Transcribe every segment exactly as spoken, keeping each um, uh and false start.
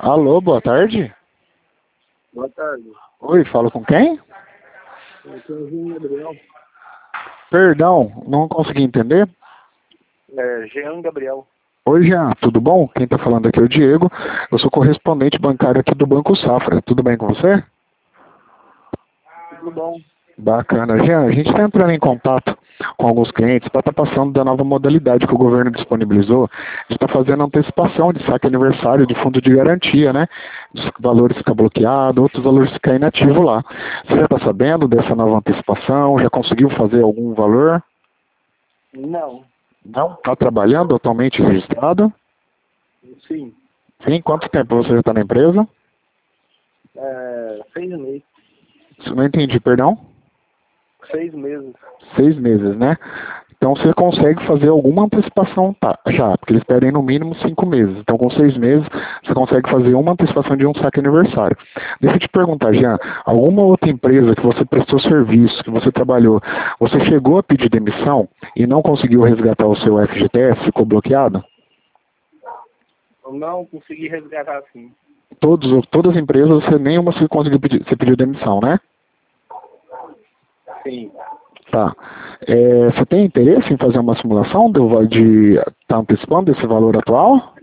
Alô, boa tarde. Boa tarde. Oi, falo com quem? Eu sou o Jean Gabriel. Perdão, não consegui entender. É, Jean Gabriel. Oi, Jean, tudo bom? Quem está falando aqui é o Diego. Eu sou correspondente bancário aqui do Banco Safra. Tudo bem com você? Tudo bom? Bacana. Jean, a gente está entrando em contato com alguns clientes para estar passando da nova modalidade que o governo disponibilizou. A gente está fazendo antecipação de saque aniversário de fundo de garantia, né? Os valores ficam bloqueados, outros valores ficam inativos lá. Você já está sabendo dessa nova antecipação? Já conseguiu fazer algum valor? Não. Não? Está trabalhando atualmente registrado? Sim. Sim. Quanto tempo você já está na empresa? É, seis meses. Não entendi, perdão? Seis meses. Seis meses, né? Então você consegue fazer alguma antecipação tá, já, porque eles pedem no mínimo cinco meses. Então com seis meses você consegue fazer uma antecipação de um saque aniversário. Deixa eu te perguntar, Jean, alguma outra empresa que você prestou serviço, que você trabalhou, você chegou a pedir demissão e não conseguiu resgatar o seu F G T S, ficou bloqueado? Eu não consegui resgatar assim. Todos, todas as empresas, você nenhuma você conseguiu pedir, você pediu demissão, né? Sim. Tá. É, você tem interesse em fazer uma simulação de estar tá antecipando esse valor atual?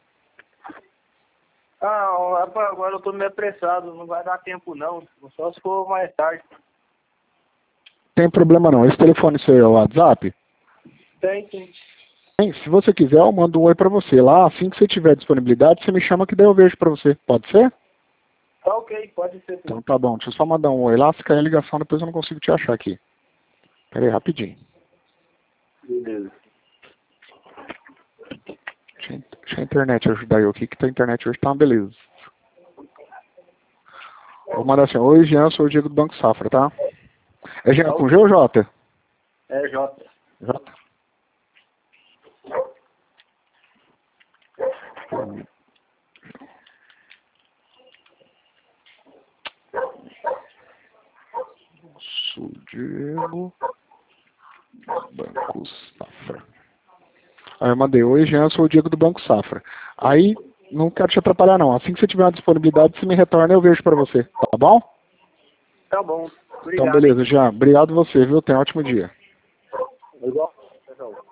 Ah, rapaz, agora eu tô meio apressado, não vai dar tempo não. Só se for mais tarde. Tem problema não. Esse telefone seu é o WhatsApp? Tem, sim. Tem. Se você quiser, eu mando um oi pra você lá. Assim que você tiver disponibilidade, você me chama que daí eu vejo pra você. Pode ser? Tá ok, pode ser sim. Então tá bom. Deixa eu só mandar um oi lá. Se cair a ligação, depois eu não consigo te achar aqui. Pera aí, rapidinho. Beleza. Deixa, a- deixa a internet ajudar eu aqui, que a internet hoje tá uma beleza. Vou mandar assim, oi Jean, sou o Diego do Banco Safra, tá? É Jean Tá com ok. G ou J? É J. J. Sou Diego, Banco Safra. Aí eu mandei, oi Jean, sou o Diego do Banco Safra. Aí, não quero te atrapalhar não. Assim que você tiver uma disponibilidade, você me retorna e eu vejo pra você, tá bom? Tá bom. Então Obrigado, hein? beleza, Jean. Obrigado você, viu? Tenha um ótimo dia. Igual. Tchau.